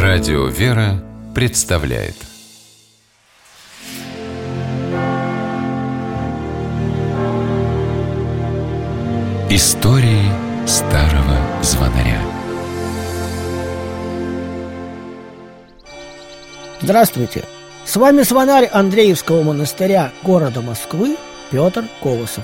Радио «Вера» представляет Истории старого звонаря. Здравствуйте! С вами звонарь Андреевского монастыря города Москвы Петр Колосов.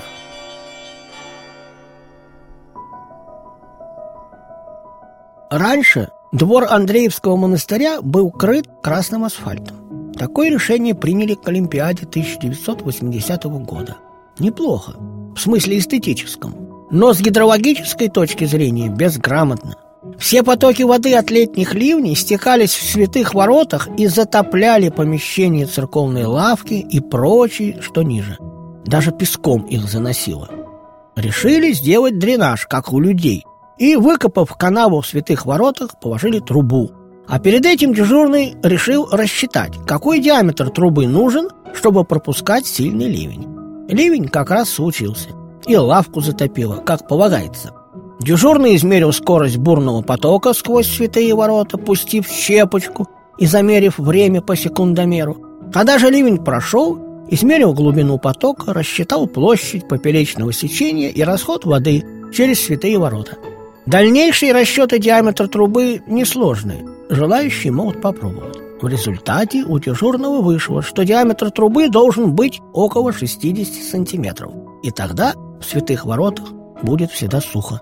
Раньше двор Андреевского монастыря был крыт красным асфальтом. Такое решение приняли к Олимпиаде 1980 года. Неплохо, в смысле эстетическом, но с гидрологической точки зрения безграмотно. Все потоки воды от летних ливней стекались в святых воротах и затопляли помещения церковной лавки и прочее, что ниже. Даже песком их заносило. Решили сделать дренаж, как у людей, и, выкопав канаву в святых воротах, положили трубу. А перед этим дежурный решил рассчитать, какой диаметр трубы нужен, чтобы пропускать сильный ливень. Ливень как раз случился, и лавку затопило, как полагается. Дежурный измерил скорость бурного потока сквозь святые ворота, пустив щепочку и замерив время по секундомеру. Когда же ливень прошел, измерил глубину потока, рассчитал площадь поперечного сечения и расход воды через святые ворота. Дальнейшие расчеты диаметра трубы несложные, желающие могут попробовать. В результате у дежурного вышло, что диаметр трубы должен быть около 60 сантиметров, и тогда в святых воротах будет всегда сухо.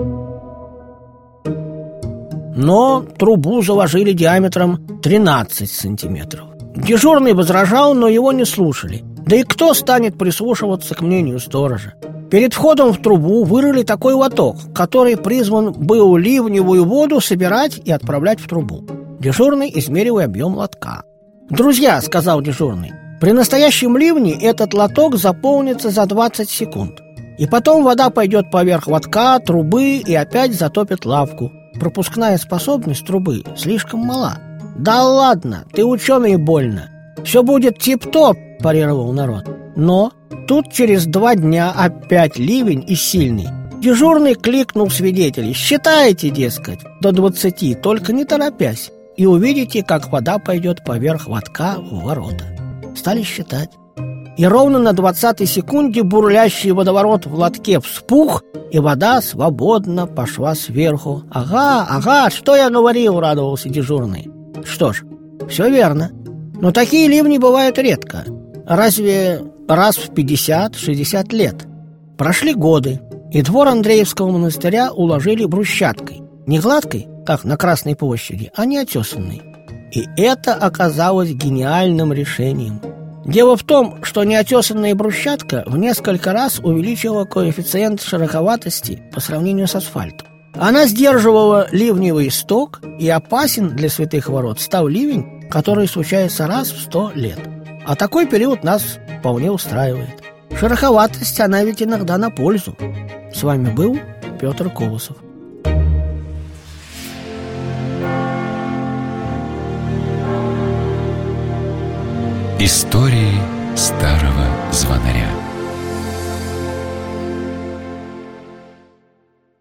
Но трубу заложили диаметром 13 сантиметров. Дежурный возражал, но его не слушали. Да и кто станет прислушиваться к мнению сторожа? Перед входом в трубу вырыли такой лоток, который призван был ливневую воду собирать и отправлять в трубу. Дежурный измерил объем лотка. «Друзья», — сказал дежурный, — «при настоящем ливне этот лоток заполнится за 20 секунд. И потом вода пойдет поверх лотка, трубы и опять затопит лавку. Пропускная способность трубы слишком мала». «Да ладно, ты ученый больно. Все будет тип-топ», — парировал народ. Но тут через 2 дня опять ливень и сильный. Дежурный кликнул свидетелей: «Считайте, дескать, до 20, только не торопясь, и увидите, как вода пойдет поверх лотка в ворота». Стали считать. И ровно на 20-й секунде бурлящий водоворот в лотке вспух, и вода свободно пошла сверху. «Ага, что я говорил», — радовался дежурный. Что ж, все верно. Но такие ливни бывают редко. Разве раз в 50-60 лет. Прошли годы, и двор Андреевского монастыря уложили брусчаткой. Не гладкой, как на Красной площади, а неотесанной. И это оказалось гениальным решением. Дело в том, что неотесанная брусчатка в несколько раз увеличила коэффициент шероховатости по сравнению с асфальтом. Она сдерживала ливневый сток, и опасен для святых ворот стал ливень, который случается раз в 100 лет. А такой период нас вполне устраивает. Шероховатость, она ведь иногда на пользу. С вами был Петр Колосов. Истории старого звонаря.